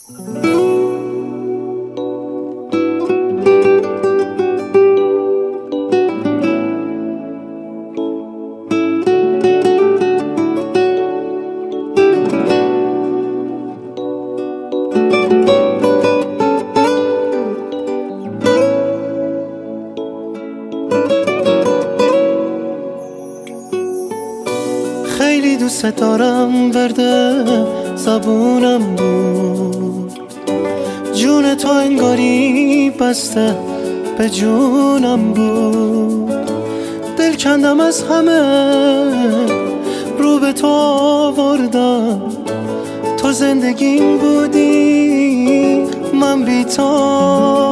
خیلی دوست دارم، ورده زبونم بود، جون تو انگاری بسته به جونم بود. دل کندم از همه، رو به تو آوردم، تو زندگیم بودی، من بی تو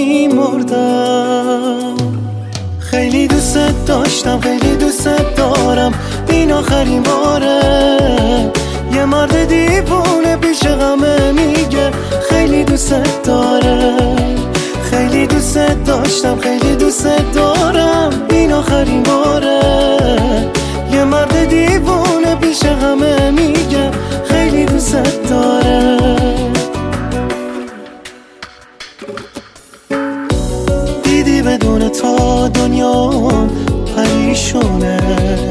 میمردم. خیلی دوست داشتم، خیلی دوست دارم، این آخرین باره. یه مرد دیوونه پیش غمه میگه خیلی دوست داره. خیلی دوست داشتم، خیلی دوست دارم، این آخرین باره. یه مرد دیوونه پیش غمه میگه خیلی دوست داره. دیدی بدون تو دنیا پریشونه،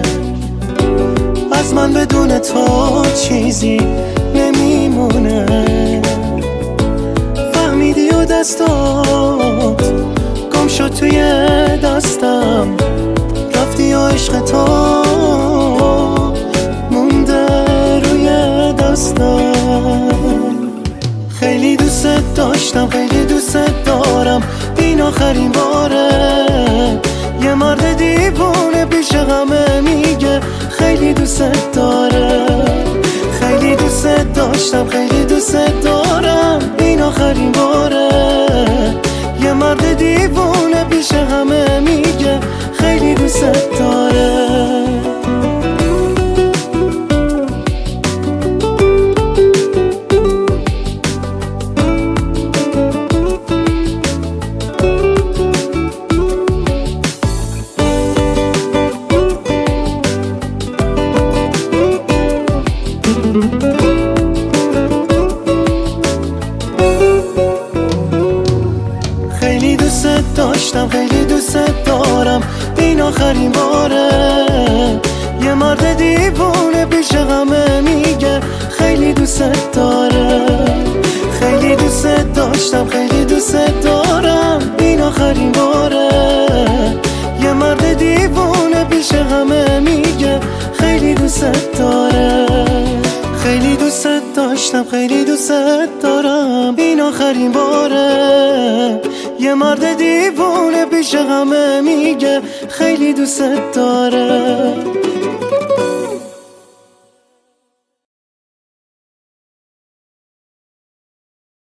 از من بدون تو چیزی نمیمونه. فهمیدی و دستات گم شد توی دستم، رفتی و عشق تو مونده روی دستم. خیلی دوست داشتم، خیلی دوست دارم، این آخرین باره. یه مرد دیوونه پیش غمه میگه خیلی دوست داره. خیلی دوست داشتم، خیلی دوست دارم، این آخرین باره. یه مرد دیوونه پیش غمه میگه خیلی دوست داره. خیلی دوست داشتم، خیلی دوست دارم، این آخرین باره. یه مرد دیوونه پیش غمه میگه خیلی دوست داره. خیلی دوست داشتم، خیلی دوست دارم، این آخرین باره. یه مرد دیوونه پیش غمه میگه خیلی دوست داره. خیلی دوست داشتم، خیلی دوست دارم، این آخرین باره. یه مرد دیوونه پیش غمه میگه خیلی دوست داره.